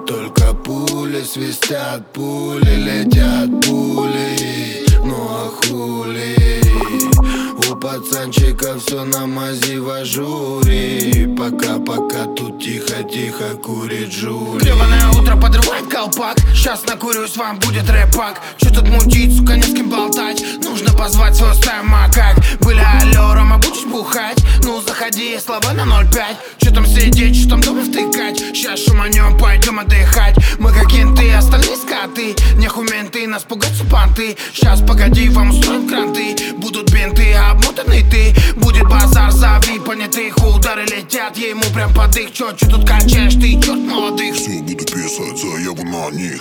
только пули свистят, пули летят, пули. Ну а хули? У пацанчика все на мази в ажуре. Пока тут тихо курит жули. Гребаное утро подрывает колпак. Сейчас накурюсь, вам будет рэпак. Чё тут мутить, сука, не с кем болтать. Нужно позвать свой стаю макак. Были алло, Рома, будешь бухать? Ну заходи, слова на 0,5. Чё там сидеть, чё там дома втыкать? Сейчас шуманем, пойдем отдыхать. Мы как кенты, остальные скоты. Нехуй менты, нас пугать понты. Сейчас погоди, вам устроим кранты. Будут бинты, обмотаны ты. Будет базар, зови понятых. Удары летят, ему прям под их. Чё тут качаешь, ты черт молодых. Все буду писать заяву на них.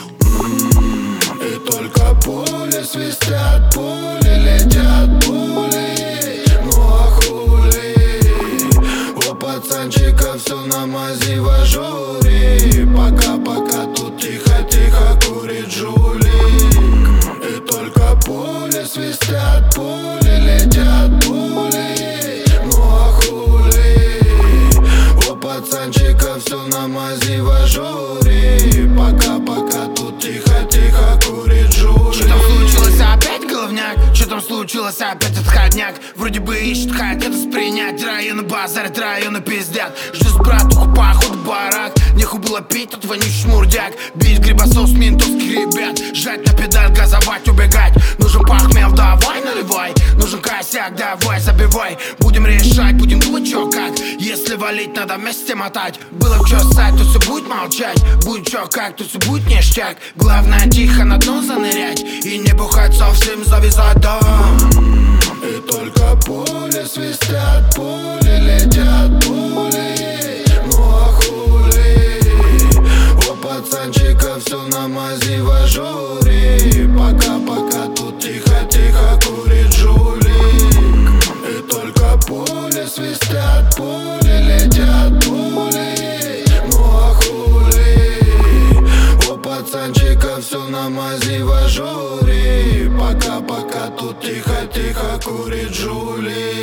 И только пули свистят, пули летят, пули. Ну а хули? У пацанчика все на мази в ажуре. Пока тут тихо курит жулик. И только пули свистят, пули летят, пули. Ну а хули? У пацанчика все на мази в ажуре. Пока тут тихо курит жулик. Что там случилось опять, головняк? Что там случилось опять, отходняк? Вроде бы ищет, хотят воспринять. Районы базарят, районы пиздят. Жду с братуху, поход барак. Нехуй было пить, тут вонючий шмурдяк. Бить грибосос ментовских ребят. Жать на педаль, газовать, убегать. Нужен пахмел, давай наливай. Нужен косяк, давай забивай. Будем решать, будем думать, чё как. Если валить, надо вместе мотать. Было б чё ссать, тут все будет молчать. Будет чё как, тут все будет ништяк. Главное тихо на дно занырять. И не бухать совсем, завязать дом. И только пули свистят, пули летят, пули. Ну а хули? У пацанчика все на мази в ажуре. Пока тут тихо курит жулик. И только пули свистят, пули летят, пули. Ну а хули? У пацанчика все на мази в ажуре. Пока тут тихо курит жулик.